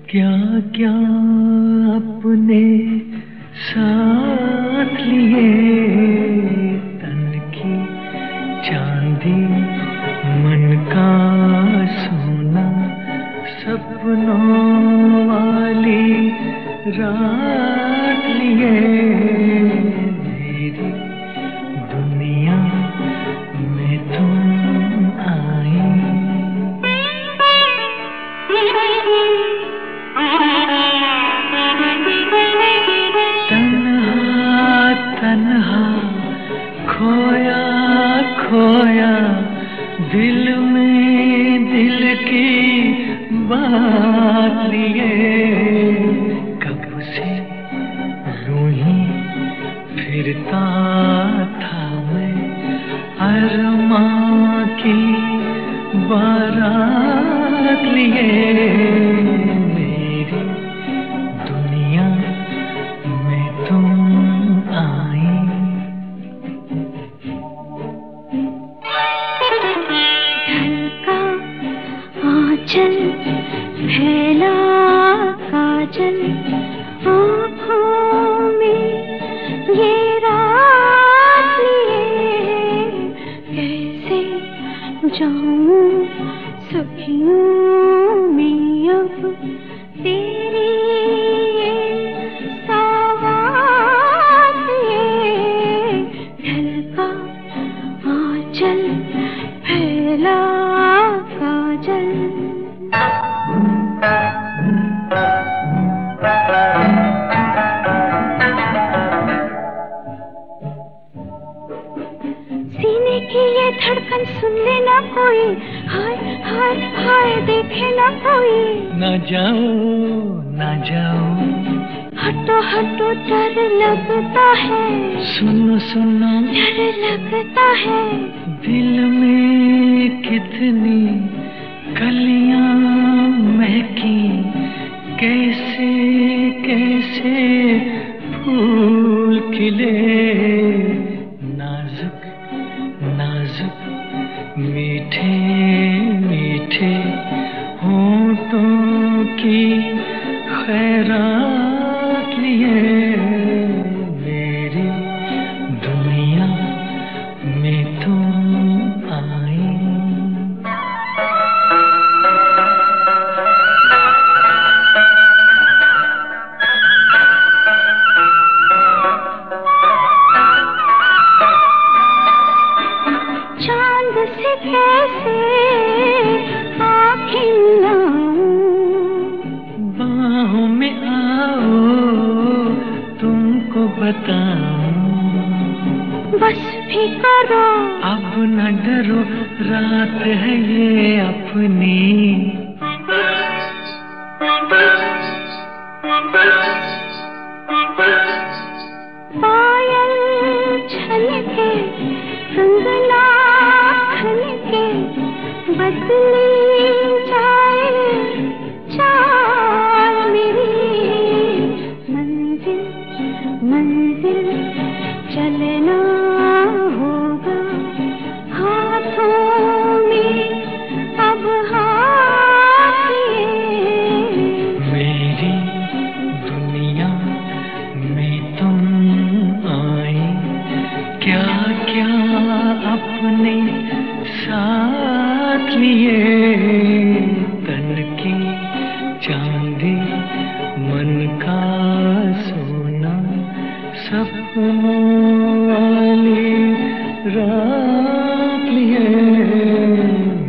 क्या क्या अपने साथ लिए, तन की चांदी मन का सोना, सपनों वाली रात लिए मेरी दुनिया में तुम आई। तन्हा तन्हा खोया खोया दिल में दिल की बात लिए, कब से यूं ही फिरता था मैं अरमां की बारात लिए मेरी दुनिया में तुम आई। ढलका आंचल फैला काजल आँखों में ये रात लिए, कैसे जाऊं सखियों में अब तेरी ये सौगात लिए। ढलका आंचल फैला काजल। सीने की ये धड़कन सुन लेना कोई, हाय हाय हाय देखे ना कोई। ना जाओ ना जाओ, हटो हटो डर लगता है, सुनो सुनो डर लगता है। दिल में कितनी कलियां महकी, कैसे कैसे फूल खिले, नाजुक नाजुक मीठे मीठे होठों की खैरात लिए मेरी दुनिया में तुम आई। चांद से कैसे आँखें मिलाऊं, बाहों में आओ तुमको बताऊं, बस भी करो अब न डरो रात है ये अपनी। पायल छलके कंगना खनके, बदली जाए चाल मेरी। मंजिल मंजिल चलना होगा हाथों में अब हाथ लिए। मेरी दुनिया में तुम आई। क्या क्या अपने साथ लिए, तन की चांदी मन का सोना, सपनों वाली रात लिए